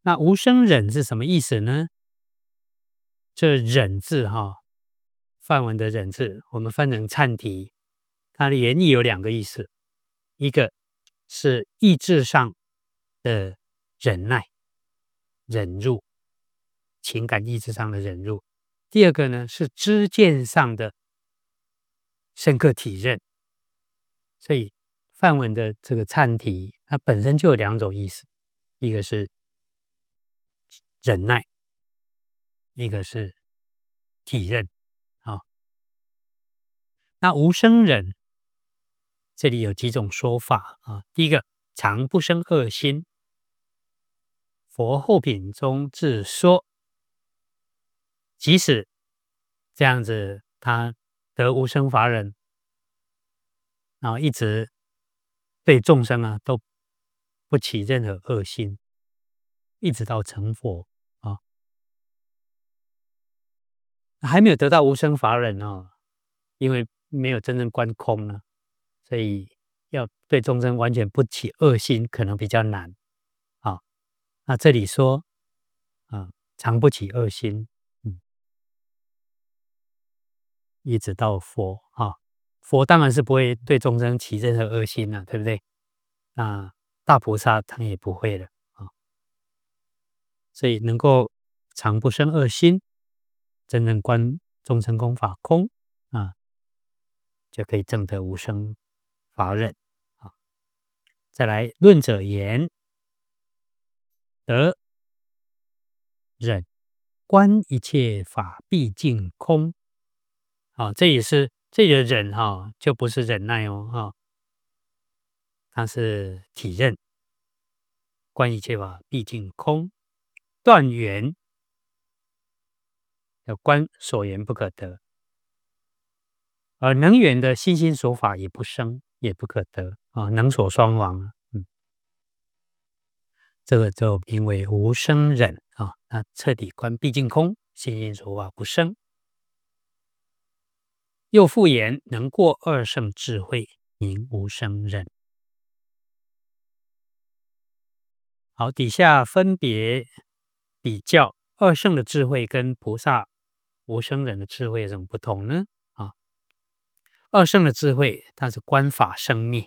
那无生忍是什么意思呢？这忍字梵文的忍字，我们翻成羼提，它的原意有2个意思，一个是意志上的忍耐、忍辱，情感意志上的忍辱；第二个呢是知见上的深刻体认。所以梵文的这个羼提，它本身就有2种意思，一个是忍耐，一个是体认。那无生忍这里有几种说法第一个，常不生恶心。佛后品中自说，即使这样子他得无生法忍，然后一直对众生都不起任何恶心，一直到成佛还没有得到无生法忍因为没有真正观空所以要对众生完全不起恶心可能比较难那这里说常不起恶心，一直到佛佛当然是不会对众生起任何恶心对不对？那大菩萨他也不会了所以能够常不生恶心，真正观众生空法空就可以证得无生法忍再来，论者言，得忍观一切法毕竟空这也是这里的忍就不是忍耐它是体认，观一切法毕竟空，断缘要观所缘不可得，而能缘的心心所法也不生也不可得能所双亡这个就名为无生忍那彻底观毕竟空，心心所法不生。又复言，能过二圣智慧，名无生忍。好，底下分别比较二圣的智慧跟菩萨无生忍的智慧有什么不同呢？二圣的智慧，它是观法生灭，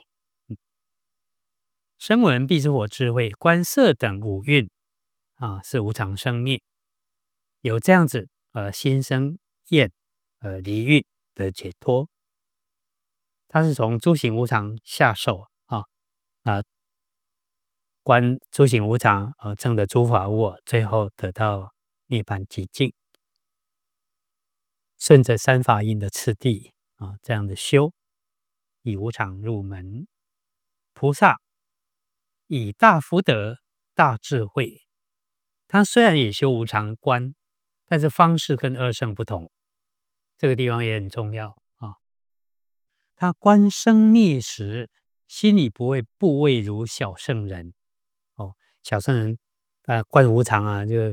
声闻必是火智慧，观色等五蕴是无常生灭，有这样子心生厌离欲的解脱，它是从诸行无常下手观诸行无常证得诸法无我，最后得到涅槃寂静，顺着三法印的次第这样的修，以无常入门。菩萨以大福德、大智慧，他虽然也修无常观，但是方式跟二圣不同，这个地方也很重要他观生灭时，心里不会怖畏如小圣人小圣人观无常就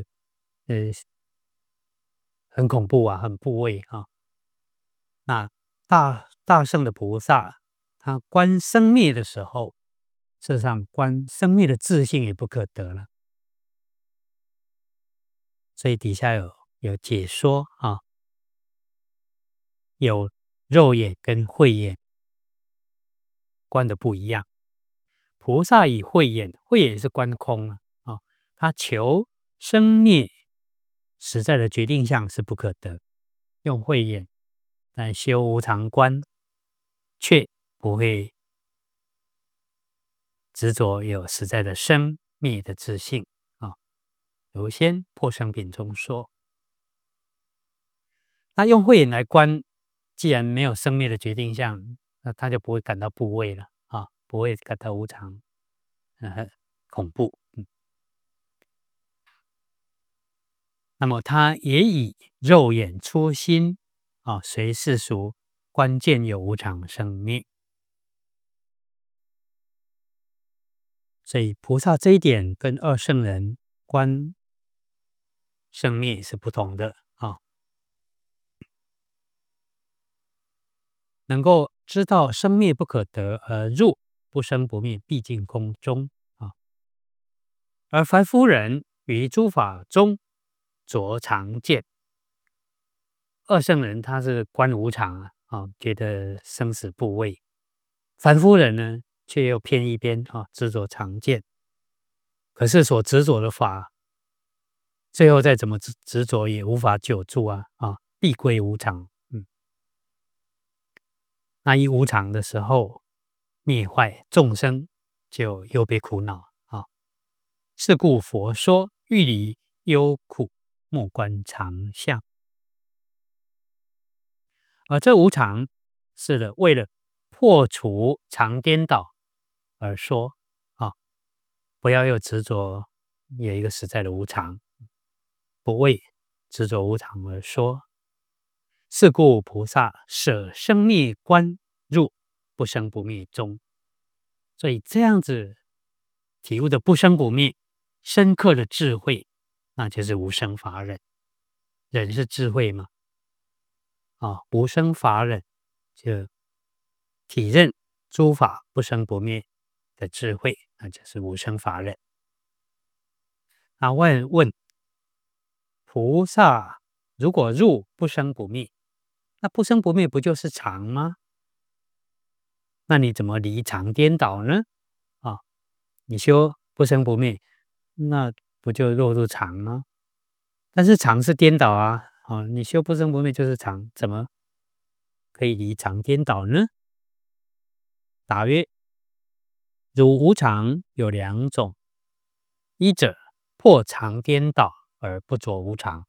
很恐怖很怖畏那大圣的菩萨，他观生灭的时候，事实上观生灭的自性也不可得了。所以底下有解说有肉眼跟慧眼观的不一样。菩萨以慧眼，慧眼是观空他求生灭实在的决定相是不可得，用慧眼但修无常观，却不会执着有实在的生灭的自性如先破生品中说，那用慧眼来观，既然没有生灭的决定相，那他就不会感到怖畏了不会感到无常恐怖那么他也以肉眼初心随世俗关键有无常生灭，所以菩萨这一点跟二圣人观生灭是不同的能够知道生灭不可得而入不生不灭毕竟空中而凡夫人于诸法中着常见。二圣人他是观无常觉得生死不畏；凡夫人呢，却又偏一边执着常见。可是所执着的法，最后再怎么执着也无法久住必归无常。那一无常的时候，灭坏众生就又被苦恼是故佛说欲离忧苦，莫观常相。而这无常是为了破除常颠倒而说不要又执着有一个实在的无常，不为执着无常而说。是故菩萨舍生灭观，入不生不灭中。所以这样子体悟的不生不灭，深刻的智慧，那就是无生法忍。忍是智慧嘛？无生法忍就体认诸法不生不灭的智慧，那就是无生法忍。那问菩萨如果入不生不灭，那不生不灭不就是常吗？那你怎么离常颠倒呢？你修不生不灭，那不就落入常吗？但是常是颠倒你修不生不灭就是常，怎么可以离常颠倒呢？答曰：汝无常有两种，一者破常颠倒而不着无常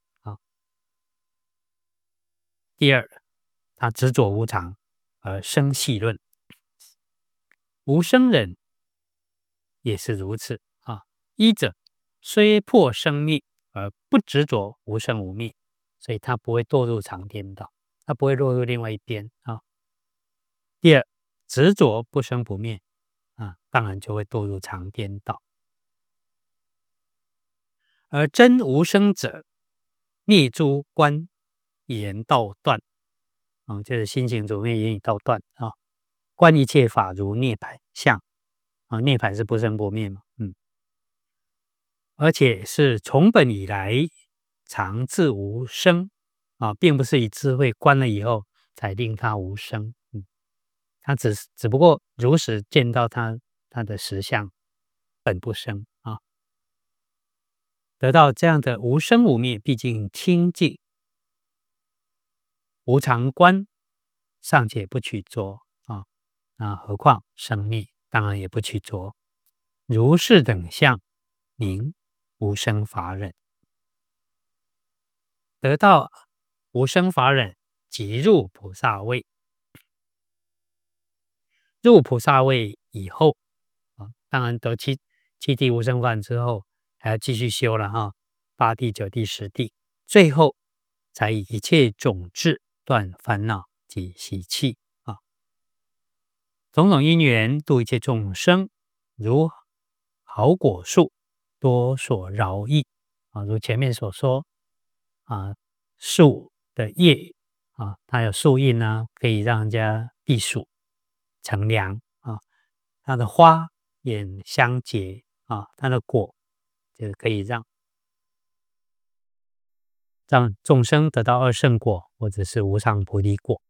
第二，他执着无常而生细论。无生忍也是如此一者虽破生灭而不执着无生无灭，所以他不会堕入常颠倒，他不会落入另外一边第二，执着不生不灭当然就会堕入常颠倒。而真无生者，灭诸观，言道断就是心行主灭，言语道断观一切法如涅槃相涅槃是不生不灭嘛而且是从本以来常自无生并不是以智慧观了以后才令它无生他只不过如实见到他的实相本不生得到这样的无生无灭，毕竟清净无常观尚且不取着那何况生灭当然也不取着。如是等相名无生法忍。得到无生法忍，即入菩萨位。入菩萨位以后当然得七地无生法忍之后，还要继续修了八地、九地、十地，最后才以一切种智断烦恼及习气种种因缘度一切众生，如好果树多所饶益如前面所说树的叶它有树荫可以让人家避暑乘凉它的花也香洁它的果就可以让众生得到二圣果或者是无上菩提果